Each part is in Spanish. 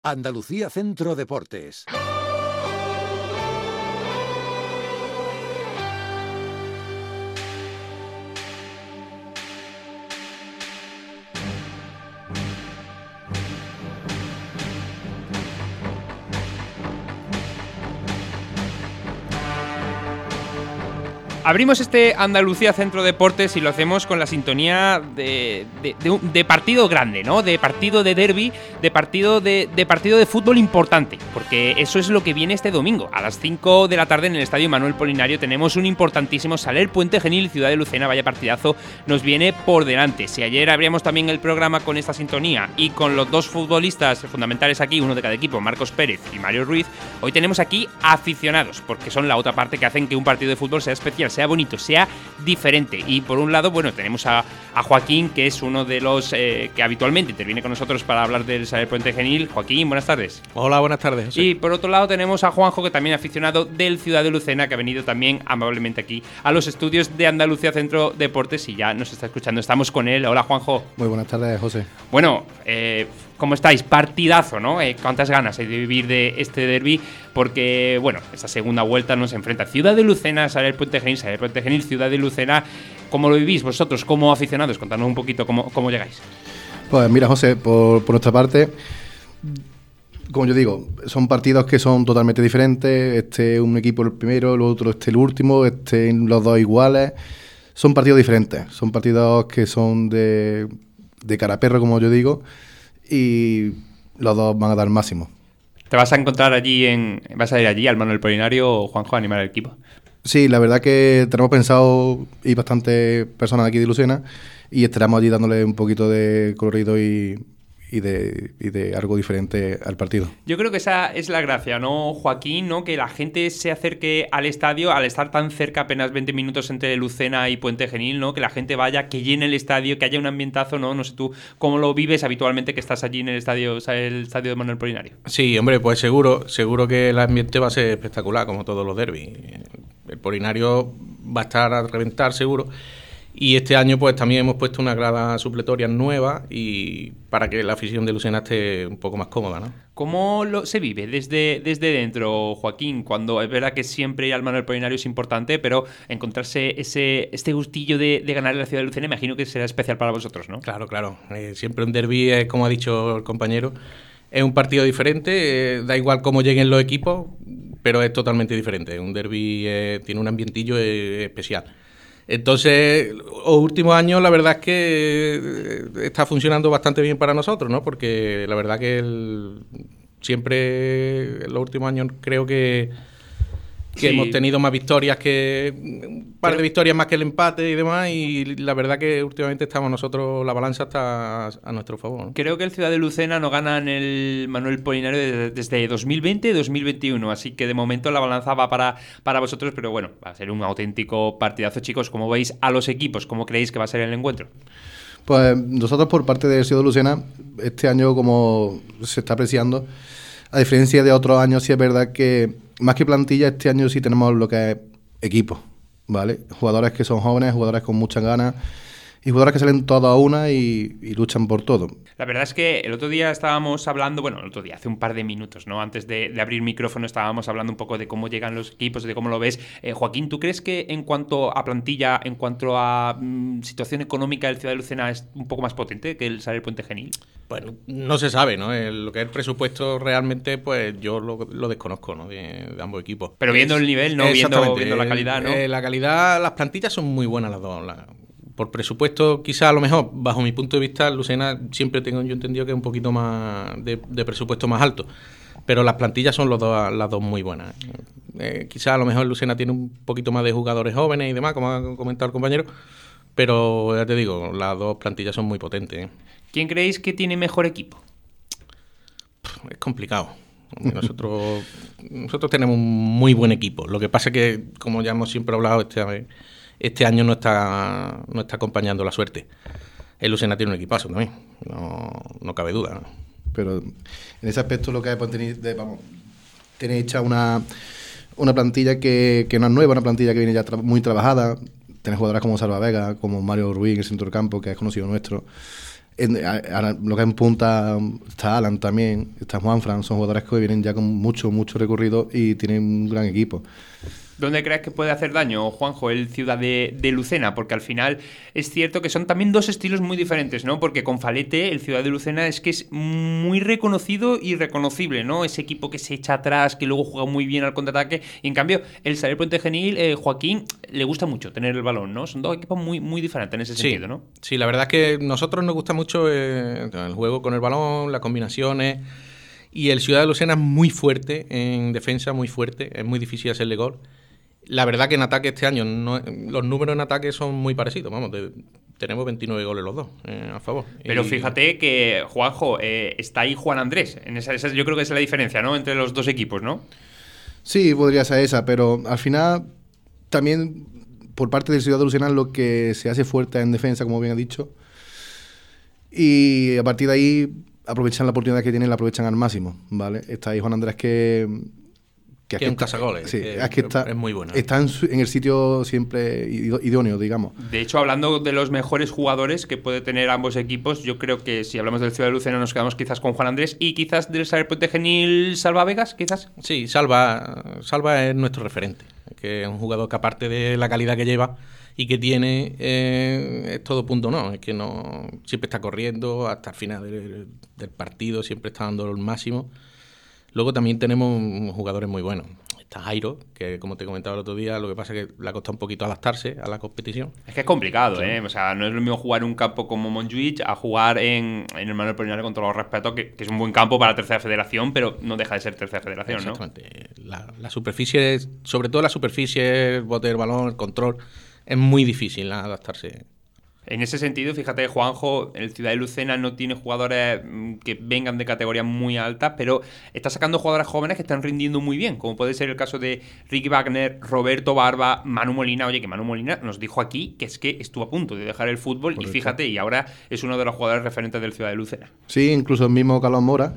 Andalucía Centro Deportes. Abrimos este Andalucía Centro Deportes y lo hacemos con la sintonía de partido grande, ¿no? De partido de derbi, de partido de fútbol importante, porque eso es lo que viene este domingo. A las 5 de la tarde en el Estadio Manuel Polinario tenemos un importantísimo Saler Puente Genil, Ciudad de Lucena. Vaya partidazo nos viene por delante. Si ayer abríamos también el programa con esta sintonía y con los dos futbolistas fundamentales aquí, uno de cada equipo, Marcos Pérez y Mario Ruiz, hoy tenemos aquí aficionados, porque son la otra parte que hacen que un partido de fútbol sea especial, sea bonito, sea diferente. Y por un lado, bueno, tenemos a Joaquín, que es uno de los que habitualmente interviene con nosotros para hablar del Saler Puente Genil. Joaquín, buenas tardes. Hola, buenas tardes, José. Y por otro lado tenemos a Juanjo, que también es aficionado del Ciudad de Lucena, que ha venido también amablemente aquí a los estudios de Andalucía Centro Deportes y ya nos está escuchando. Estamos con él. Hola, Juanjo. Muy buenas tardes, José. Bueno, ¿cómo estáis? Partidazo, ¿no? ¿Cuántas ganas hay de vivir de este derbi? Porque, bueno, esta segunda vuelta nos enfrenta Ciudad de Lucena, Saler Puente Genil, Ciudad de Lucena. ¿Cómo lo vivís vosotros como aficionados? Contadnos un poquito cómo llegáis. Pues mira, José, por nuestra parte, como yo digo, son partidos que son totalmente diferentes. Este es un equipo el primero, el otro el último, los dos iguales. Son partidos diferentes, son partidos que son de cara a perro, como yo digo, y los dos van a dar el máximo. ¿Te vas a encontrar vas a ir allí al Manuel Polinario, Juanjo, a animar al equipo? Sí, la verdad que tenemos pensado ir bastantes personas aquí de Lucena y estaremos allí dándole un poquito de colorido y de algo diferente al partido. Yo creo que esa es la gracia, ¿no, Joaquín? ¿No? Que la gente se acerque al estadio, al estar tan cerca, apenas 20 minutos entre Lucena y Puente Genil, ¿no? Que la gente vaya, que llene el estadio, que haya un ambientazo, ¿no? No sé tú cómo lo vives habitualmente que estás allí en el estadio de Manuel Polinario. Sí, hombre, pues seguro que el ambiente va a ser espectacular, como todos los derbis. El Polinario va a estar a reventar, seguro. Y este año pues también hemos puesto una grada supletoria nueva y para que la afición de Lucena esté un poco más cómoda, ¿no? ¿Cómo se vive desde dentro, Joaquín? Cuando es verdad que siempre ir al Manuel Polinario es importante, pero encontrarse este gustillo de ganar en la ciudad de Lucena, imagino que será especial para vosotros, ¿no? Claro. Siempre un derbi, como ha dicho el compañero, es un partido diferente, da igual cómo lleguen los equipos, pero es totalmente diferente. Un derbi tiene un ambientillo especial. Entonces, los últimos años la verdad es que está funcionando bastante bien para nosotros, ¿no? Porque la verdad que siempre en los últimos años creo que sí, hemos tenido más victorias un par de victorias más que el empate y demás, y la verdad que últimamente la balanza está a nuestro favor, ¿no? Creo que el Ciudad de Lucena no gana en el Manuel Polinario desde 2020-2021, así que de momento la balanza va para vosotros, pero bueno, va a ser un auténtico partidazo, chicos. ¿Cómo veis a los equipos? ¿Cómo creéis que va a ser el encuentro? Pues nosotros por parte de Ciudad de Lucena, este año como se está apreciando, a diferencia de otros años, sí es verdad que más que plantilla, este año sí tenemos lo que es equipo, ¿vale? Jugadores que son jóvenes, jugadores con muchas ganas y jugadores que salen todos a una y luchan por todo. La verdad es que el otro día estábamos hablando, hace un par de minutos, ¿no? Antes de abrir micrófono estábamos hablando un poco de cómo llegan los equipos, de cómo lo ves. Joaquín, ¿tú crees que en cuanto a plantilla, en cuanto a situación económica del Ciudad de Lucena es un poco más potente que el Saler Puente Genil? Bueno, no se sabe, ¿no? Lo que es el presupuesto realmente, pues yo lo desconozco, ¿no? De ambos equipos. Pero viendo el nivel, ¿no? Viendo la calidad, ¿no? La calidad, las plantillas son muy buenas las dos. Por presupuesto, quizá a lo mejor, bajo mi punto de vista, Lucena siempre tengo yo entendido que es un poquito más de presupuesto más alto. Pero las plantillas son las dos muy buenas. Quizá a lo mejor Lucena tiene un poquito más de jugadores jóvenes y demás, como ha comentado el compañero. Pero ya te digo, las dos plantillas son muy potentes. ¿Quién creéis que tiene mejor equipo? Es complicado. Nosotros tenemos un muy buen equipo. Lo que pasa es que, como ya hemos siempre hablado, este año no está acompañando la suerte. El Lucena tiene un equipazo también, no cabe duda, ¿no? Pero en ese aspecto lo que hay pues, tener hecha una plantilla que no es nueva, una plantilla que viene ya muy trabajada. Tener jugadoras como Salva Vega, como Mario Ruiz en el centro del campo, que es conocido nuestro. Ahora, lo que en punta está Alan también, está Juanfran, son jugadores que vienen ya con mucho recorrido y tienen un gran equipo. ¿Dónde crees que puede hacer daño, Juanjo, el Ciudad de Lucena? Porque al final es cierto que son también dos estilos muy diferentes, ¿no? Porque con Falete, el Ciudad de Lucena es que es muy reconocido y reconocible, ¿no? Ese equipo que se echa atrás, que luego juega muy bien al contraataque. Y en cambio, el Xavier Puente Genil, Joaquín, le gusta mucho tener el balón, ¿no? Son dos equipos muy diferentes en ese sentido, ¿no? Sí, la verdad es que a nosotros nos gusta mucho el juego con el balón, las combinaciones. Y el Ciudad de Lucena es muy fuerte en defensa, muy fuerte. Es muy difícil hacerle gol. La verdad que en ataque este año los números en ataque son muy parecidos. Vamos, tenemos 29 goles los dos a favor. Pero fíjate que, Juanjo, está ahí Juan Andrés. Yo creo que esa es la diferencia, ¿no? Entre los dos equipos, ¿no? Sí, podría ser esa, pero al final también por parte del Ciudad de Lucena lo que se hace fuerte en defensa, como bien ha dicho. Y a partir de ahí aprovechan la oportunidad que tienen, la aprovechan al máximo, ¿vale? Está ahí Juan Andrés que es un cazagoles. Sí, es muy bueno. Está en el sitio siempre idóneo, digamos. De hecho, hablando de los mejores jugadores que puede tener ambos equipos, yo creo que si hablamos del Ciudad de Lucena nos quedamos quizás con Juan Andrés y quizás del Xavier Puente Genil, Salva Vegas, quizás. Sí, Salva es nuestro referente, que es un jugador que aparte de la calidad que lleva y que tiene, es todo punto, no, es que no siempre está corriendo hasta el final del partido, siempre está dando el máximo. Luego también tenemos jugadores muy buenos. Está Jairo, que como te comentaba el otro día, lo que pasa es que le ha costado un poquito adaptarse a la competición. Es que es complicado, ¿eh? O sea, no es lo mismo jugar en un campo como Montjuïc a jugar en el Manuel Polinares, con todos los respetos, que es un buen campo para la Tercera Federación, pero no deja de ser Tercera Federación, ¿no? Exactamente. La superficie, sobre todo la superficie, el bote del balón, el control, es muy difícil adaptarse. En ese sentido, fíjate, Juanjo, el Ciudad de Lucena no tiene jugadores que vengan de categoría muy alta, pero está sacando jugadores jóvenes que están rindiendo muy bien, como puede ser el caso de Ricky Wagner, Roberto Barba, Manu Molina. Oye, que Manu Molina nos dijo aquí que es que estuvo a punto de dejar el fútbol. Correcto. Y fíjate, y ahora es uno de los jugadores referentes del Ciudad de Lucena. Sí, incluso el mismo Carlos Mora,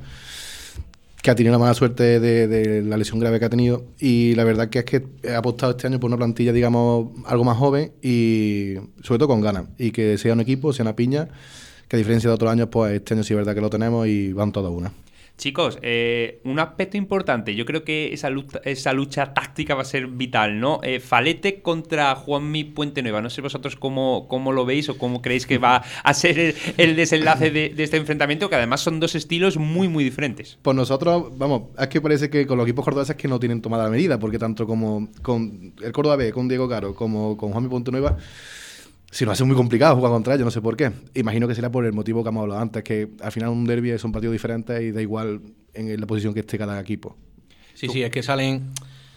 que ha tenido la mala suerte de la lesión grave que ha tenido, y la verdad que es que ha apostado este año por una plantilla, digamos, algo más joven y sobre todo con ganas, y que sea un equipo, sea una piña, que a diferencia de otros años, pues este año sí es verdad que lo tenemos y van todas una. Chicos, un aspecto importante, yo creo que esa lucha táctica va a ser vital, ¿no? Falete contra Juanmi Puente Nueva, no sé vosotros cómo lo veis o cómo creéis que va a ser el desenlace de este enfrentamiento, que además son dos estilos muy diferentes. Pues nosotros, vamos, es que parece que con los equipos cordobeses que no tienen tomada la medida, porque tanto como con el Córdoba B, con Diego Caro, como con Juanmi Puente Nueva, si nos hace muy complicado jugar contra ellos, no sé por qué. Imagino que será por el motivo que hemos hablado antes, que al final un derbi son partidos diferentes y da igual en la posición que esté cada equipo. Sí, es que salen...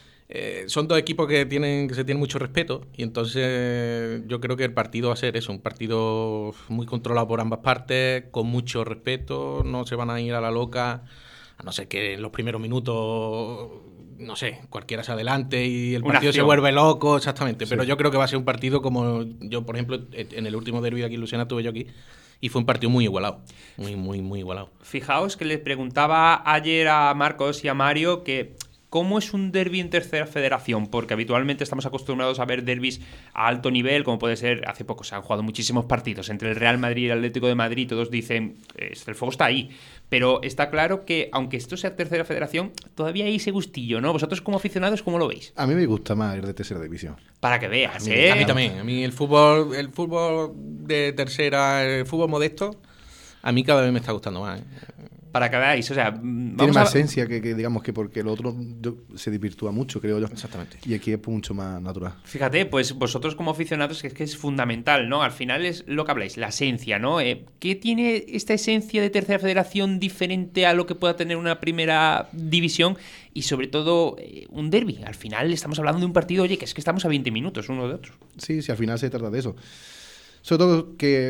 son dos equipos que se tienen mucho respeto y entonces yo creo que el partido va a ser eso, un partido muy controlado por ambas partes, con mucho respeto, no se van a ir a la loca, a no ser que en los primeros minutos... no sé, cualquiera se adelante y el partido se vuelve loco, exactamente. Sí. Pero yo creo que va a ser un partido como yo, por ejemplo, en el último derbi de aquí en Lucena estuve yo aquí y fue un partido muy igualado, muy igualado. Fijaos que les preguntaba ayer a Marcos y a Mario que ¿cómo es un derbi en Tercera Federación? Porque habitualmente estamos acostumbrados a ver derbis a alto nivel, como puede ser, hace poco se han jugado muchísimos partidos entre el Real Madrid y el Atlético de Madrid, todos dicen, el fuego está ahí. Pero está claro que, aunque esto sea Tercera Federación, todavía hay ese gustillo, ¿no? ¿Vosotros como aficionados cómo lo veis? A mí me gusta más el de Tercera División. Para que veas, A mí también. A mí el fútbol de tercera, el fútbol modesto, a mí cada vez me está gustando más. Para que veáis, o sea... Tiene más esencia que digamos que porque el otro se desvirtúa mucho, creo yo. Exactamente. Y aquí es mucho más natural. Fíjate, pues vosotros como aficionados es que es fundamental, ¿no? Al final es lo que habláis, la esencia, ¿no? ¿Qué tiene esta esencia de Tercera Federación diferente a lo que pueda tener una Primera División? Y sobre todo, un derbi. Al final estamos hablando de un partido, oye, que es que estamos a 20 minutos uno de otro. Sí, al final se trata de eso. Sobre todo que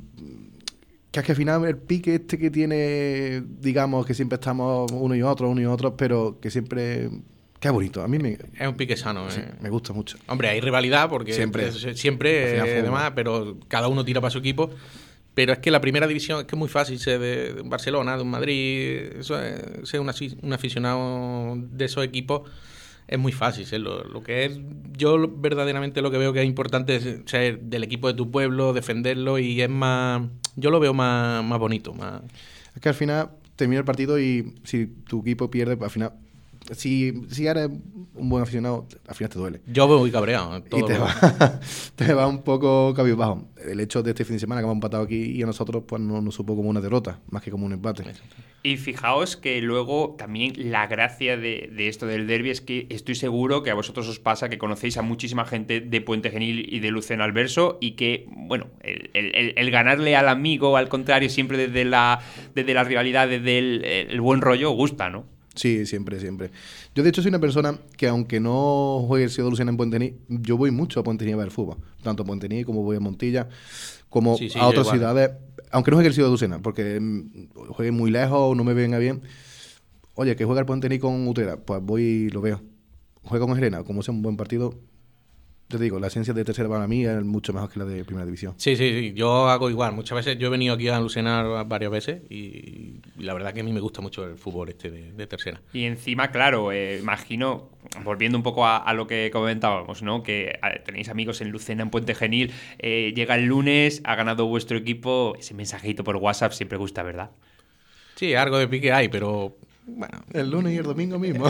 es que al final el pique este que tiene, digamos, que siempre estamos uno y otro, pero que siempre... que es bonito, a mí es un pique sano. Sí, me gusta mucho. Hombre, hay rivalidad porque siempre además, pero cada uno tira para su equipo. Pero es que la Primera División es que es muy fácil ser de un Barcelona, de un Madrid, eso es, ser un aficionado de esos equipos es muy fácil serlo. Lo que es, yo verdaderamente lo que veo que es importante es ser del equipo de tu pueblo, defenderlo, y es más, yo lo veo más bonito. Es que al final termina el partido y si tu equipo pierde, al final, si eres un buen aficionado, al final te duele. Yo voy cabreado. Y te va un poco cabizbajo. El hecho de este fin de semana que hemos empatado aquí y a nosotros pues no nos supo como una derrota, más que como un empate. Y fijaos que luego también la gracia de esto del derbi es que estoy seguro que a vosotros os pasa que conocéis a muchísima gente de Puente Genil y de Lucena al Verso, y que, bueno, el ganarle al amigo, al contrario, siempre desde la rivalidad, desde el buen rollo, gusta, ¿no? Sí, siempre. Yo, de hecho, soy una persona que, aunque no juegue el Ciudad de Lucena en Puente Genil, yo voy mucho a Puente Genil a ver fútbol. Tanto a Puente Genil como voy a Montilla, como a otras ciudades. Aunque no juegue el Ciudad de Lucena, porque juegue muy lejos o no me venga bien. Oye, que juega el Puente Genil con Utrera, pues voy y lo veo. Juega con Gerena, como sea un buen partido. Yo te digo, la esencia de tercera para mí es mucho mejor que la de primera división. Sí, yo hago igual. Muchas veces yo he venido aquí a Lucena varias veces y la verdad que a mí me gusta mucho el fútbol de tercera. Y encima, claro, imagino, volviendo un poco a lo que comentábamos, ¿no? Que tenéis amigos en Lucena, en Puente Genil, llega el lunes, ha ganado vuestro equipo, ese mensajito por WhatsApp siempre gusta, ¿verdad? Sí, algo de pique hay, pero... Bueno, el lunes y el domingo mismo.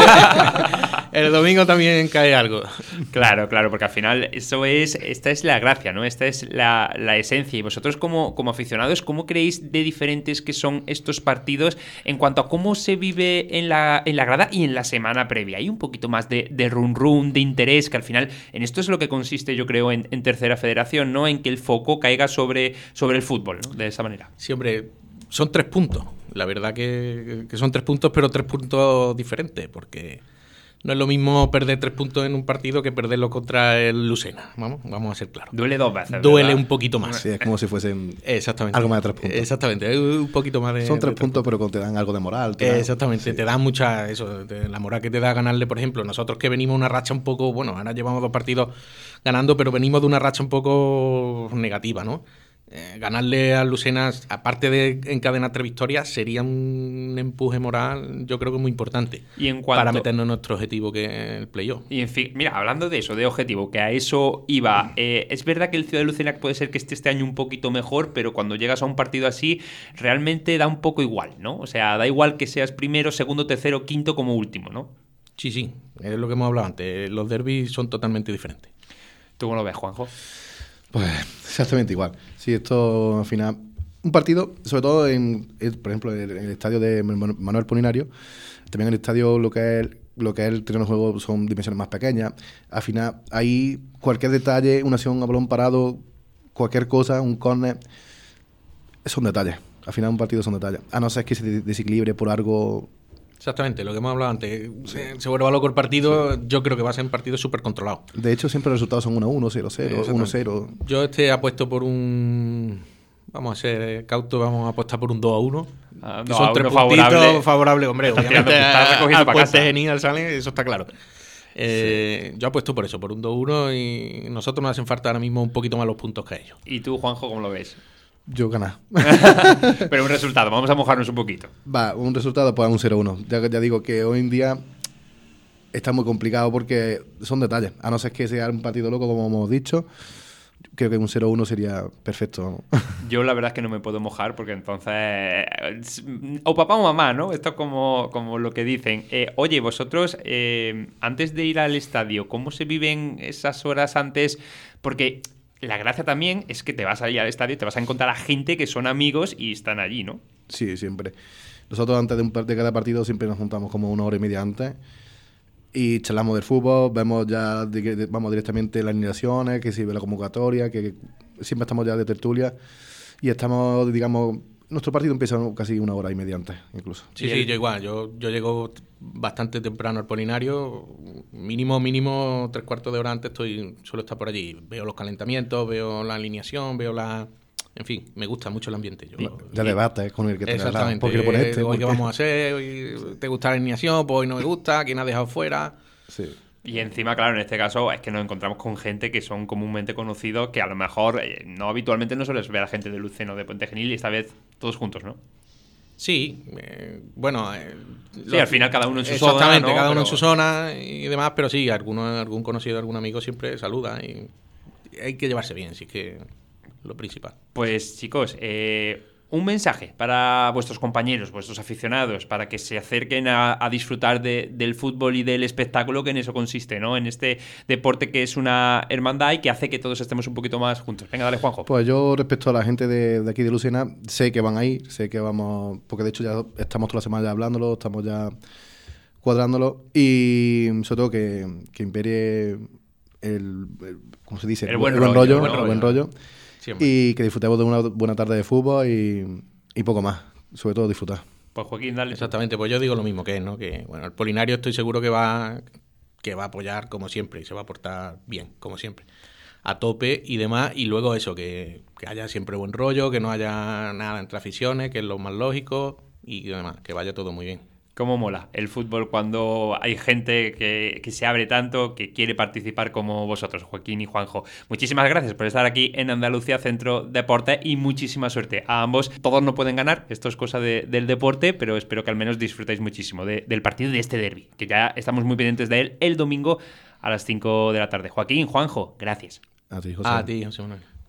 El domingo también cae algo. Claro, porque al final esta es la gracia, ¿no? Esta es la esencia. Y vosotros como aficionados, ¿cómo creéis de diferentes que son estos partidos en cuanto a cómo se vive en la grada y en la semana previa? Hay un poquito más de run, de interés, que al final en esto es lo que consiste, yo creo, en tercera federación, ¿no? En que el foco caiga sobre el fútbol, ¿no? De esa manera. Sí, hombre, son 3 puntos. La verdad que son 3 puntos, pero 3 puntos diferentes, porque no es lo mismo perder 3 puntos en un partido que perderlo contra el Lucena. Vamos a ser claros. Duele 2 veces. Duele, ¿verdad? Un poquito más. Sí, es como si fuesen algo más de 3 puntos. Exactamente, un poquito más de... Son 3 puntos, pero te dan algo de moral. Exactamente, sí. Te dan mucha... la moral que te da ganarle, por ejemplo, nosotros que venimos una racha un poco... Bueno, ahora llevamos 2 partidos ganando, pero venimos de una racha un poco negativa, ¿no? Ganarle a Lucena, aparte de encadenar 3 victorias, sería un empuje moral, yo creo que muy importante, para meternos en nuestro objetivo, que es el playoff. Y en fin, mira, hablando de eso, de objetivo, que a eso iba, es verdad que el Ciudad de Lucena puede ser que esté este año un poquito mejor, pero cuando llegas a un partido así, realmente da un poco igual, ¿no? O sea, da igual que seas primero, segundo, tercero, quinto como último, ¿no? Sí, es lo que hemos hablado antes, los derbis son totalmente diferentes. ¿Tú cómo lo ves, Juanjo? Pues exactamente igual. Sí, esto al final... Un partido, sobre todo, por ejemplo, en el estadio de Manuel Polinario, también en el estadio lo que es el terreno de juego son dimensiones más pequeñas. Al final, ahí cualquier detalle, una acción a balón parado, cualquier cosa, un córner, son detalles. Al final un partido son detalles. A no ser que se desequilibre por algo... Exactamente, lo que hemos hablado antes. Se vuelva loco el partido, sí. Yo creo que va a ser un partido súper controlado. De hecho, siempre los resultados son 1-1, 0-0, 1-0. Yo apuesto por un... Vamos a ser cautos, vamos a apostar por un 2-1. Son 3 puntitos favorables, hombre. Obviamente al Puente Genil salen, eso está claro. Sí. Yo apuesto por eso, por un 2-1, y nosotros nos hacen falta ahora mismo un poquito más los puntos que ellos. ¿Y tú, Juanjo, cómo lo ves? Yo ganar. Pero un resultado, vamos a mojarnos un poquito. Un resultado, pues un 0-1. Ya digo que hoy en día está muy complicado porque son detalles. A no ser que sea un partido loco, como hemos dicho. Creo que un 0-1 sería perfecto. Yo la verdad es que no me puedo mojar porque entonces... O papá o mamá, ¿no? Esto es como lo que dicen. Oye, vosotros, antes de ir al estadio, ¿cómo se viven esas horas antes? Porque... La gracia también es que te vas a ir al estadio y te vas a encontrar a gente que son amigos y están allí, ¿no? Sí, siempre. Nosotros antes de cada partido siempre nos juntamos como 1 hora y media antes y charlamos del fútbol, vemos ya, vamos directamente las alineaciones, que si ve la convocatoria, que siempre estamos ya de tertulia y estamos, digamos... Nuestro partido empieza casi 1 hora y media antes, incluso. Sí, yo igual. Yo llego bastante temprano al Polinario. Mínimo 3/4 de hora antes suelo estar por allí. Veo los calentamientos, veo la alineación, en fin, me gusta mucho el ambiente. Ya debates con el que te exactamente. ¿Por qué le pones hoy qué vamos a hacer, hoy te gusta la alineación, pues hoy no me gusta, quién ha dejado fuera. Sí. Y encima, claro, en este caso es que nos encontramos con gente que son comúnmente conocidos, que a lo mejor no habitualmente no sueles ver a gente de Lucena o de Puente Genil y esta vez todos juntos, ¿no? Sí, bueno... sí, al final cada uno en su zona. Exactamente, ¿no? cada uno Pero... en su zona y demás, pero sí, algún conocido, algún amigo siempre saluda y hay que llevarse bien, así que lo principal. Pues chicos, un mensaje para vuestros compañeros, vuestros aficionados, para que se acerquen a disfrutar del fútbol y del espectáculo que en eso consiste, ¿no? En este deporte que es una hermandad y que hace que todos estemos un poquito más juntos. Venga, dale, Juanjo. Pues yo, respecto a la gente de aquí de Lucena, sé que van a ir, sé que vamos, porque de hecho ya estamos toda la semana ya hablándolo, estamos ya cuadrándolo, y sobre todo que imperie ¿cómo se dice? El buen rollo. Siempre. Y que disfrutemos de una buena tarde de fútbol y poco más, sobre todo disfrutar. Pues Joaquín, dale. Exactamente, pues yo digo lo mismo que él, ¿no? Que bueno, el Polinario estoy seguro que va a apoyar como siempre y se va a portar bien, como siempre, a tope y demás, y luego eso, que haya siempre buen rollo, que no haya nada entre aficiones, que es lo más lógico y demás, que vaya todo muy bien. Cómo mola el fútbol cuando hay gente que se abre tanto, que quiere participar como vosotros, Joaquín y Juanjo. Muchísimas gracias por estar aquí en Andalucía Centro Deporte y muchísima suerte a ambos. Todos no pueden ganar, esto es cosa del deporte, pero espero que al menos disfrutéis muchísimo del partido de este derbi, que ya estamos muy pendientes de él el domingo a las 5 de la tarde. Joaquín, Juanjo, gracias. A ti, José. A ti, José Manuel.